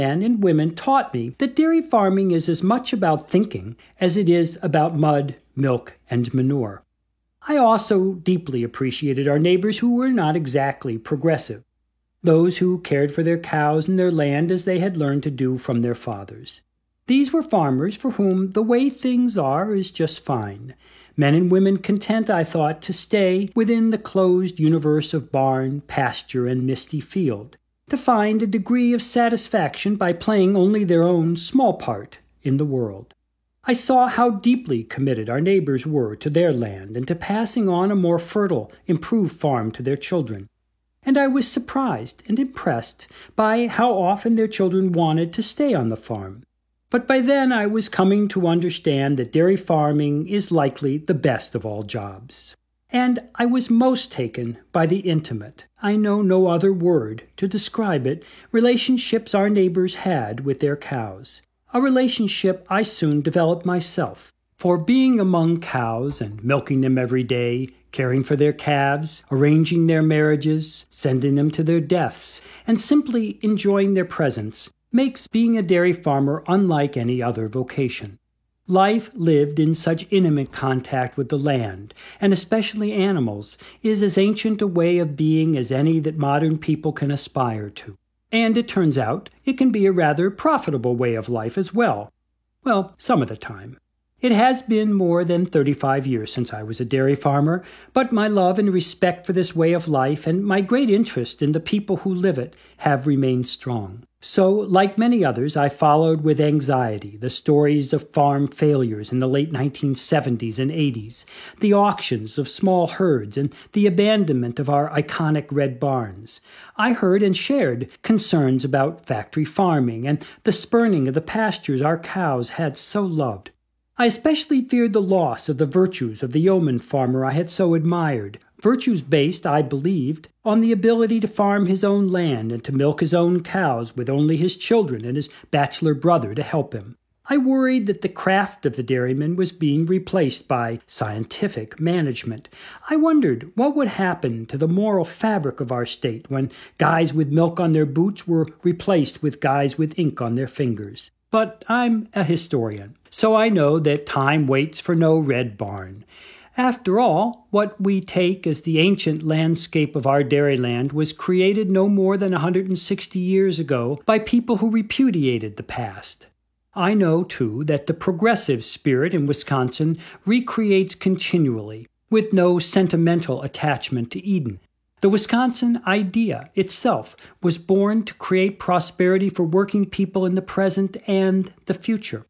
men and women taught me that dairy farming is as much about thinking as it is about mud, milk, and manure. I also deeply appreciated our neighbors who were not exactly progressive, those who cared for their cows and their land as they had learned to do from their fathers. These were farmers for whom the way things are is just fine. Men and women content, I thought, to stay within the closed universe of barn, pasture, and misty field, to find a degree of satisfaction by playing only their own small part in the world. I saw how deeply committed our neighbors were to their land and to passing on a more fertile, improved farm to their children. And I was surprised and impressed by how often their children wanted to stay on the farm. But by then I was coming to understand that dairy farming is likely the best of all jobs. And I was most taken by the intimate, I know no other word to describe it, relationships our neighbors had with their cows. A relationship I soon developed myself. For being among cows and milking them every day, caring for their calves, arranging their marriages, sending them to their deaths, and simply enjoying their presence, makes being a dairy farmer unlike any other vocation. Life lived in such intimate contact with the land, and especially animals, is as ancient a way of being as any that modern people can aspire to. And it turns out it can be a rather profitable way of life as well. Well, some of the time. It has been more than 35 years since I was a dairy farmer, but my love and respect for this way of life and my great interest in the people who live it have remained strong. So, like many others, I followed with anxiety the stories of farm failures in the late 1970s and 80s, the auctions of small herds, and the abandonment of our iconic red barns. I heard and shared concerns about factory farming and the spurning of the pastures our cows had so loved. I especially feared the loss of the virtues of the yeoman farmer I had so admired, virtues based, I believed, on the ability to farm his own land and to milk his own cows with only his children and his bachelor brother to help him. I worried that the craft of the dairyman was being replaced by scientific management. I wondered what would happen to the moral fabric of our state when guys with milk on their boots were replaced with guys with ink on their fingers. But I'm a historian, so I know that time waits for no red barn. After all, what we take as the ancient landscape of our dairyland was created no more than 160 years ago by people who repudiated the past. I know, too, that the progressive spirit in Wisconsin recreates continually, with no sentimental attachment to Eden. The Wisconsin idea itself was born to create prosperity for working people in the present and the future.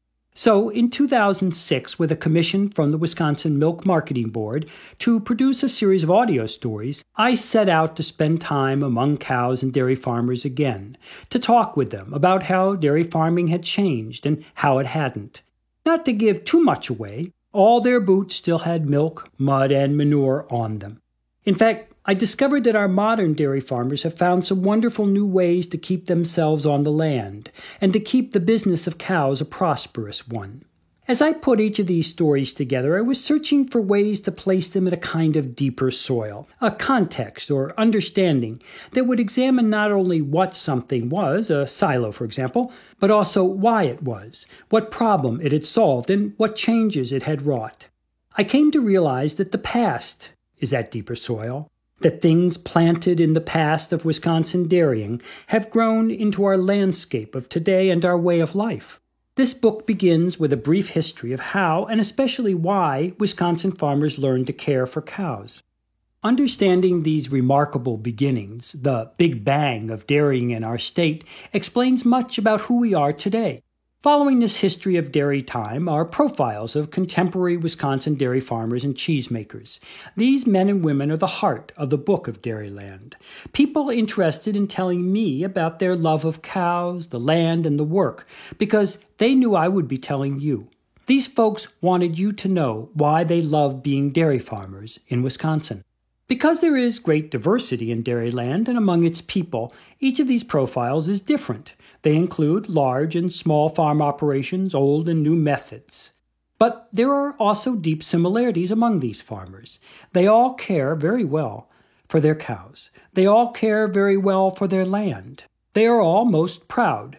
So, in 2006, with a commission from the Wisconsin Milk Marketing Board to produce a series of audio stories, I set out to spend time among cows and dairy farmers again, to talk with them about how dairy farming had changed and how it hadn't. Not to give too much away, all their boots still had milk, mud, and manure on them. In fact, I discovered that our modern dairy farmers have found some wonderful new ways to keep themselves on the land and to keep the business of cows a prosperous one. As I put each of these stories together, I was searching for ways to place them in a kind of deeper soil, a context or understanding that would examine not only what something was, a silo for example, but also why it was, what problem it had solved, and what changes it had wrought. I came to realize that the past is that deeper soil, that things planted in the past of Wisconsin dairying have grown into our landscape of today and our way of life. This book begins with a brief history of how, and especially why, Wisconsin farmers learned to care for cows. Understanding these remarkable beginnings, the Big Bang of dairying in our state, explains much about who we are today. Following this history of dairy time are profiles of contemporary Wisconsin dairy farmers and cheesemakers. These men and women are the heart of the book of Dairyland. People interested in telling me about their love of cows, the land, and the work, because they knew I would be telling you. These folks wanted you to know why they love being dairy farmers in Wisconsin. Because there is great diversity in Dairyland and among its people, each of these profiles is different. They include large and small farm operations, old and new methods. But there are also deep similarities among these farmers. They all care very well for their cows. They all care very well for their land. They are all most proud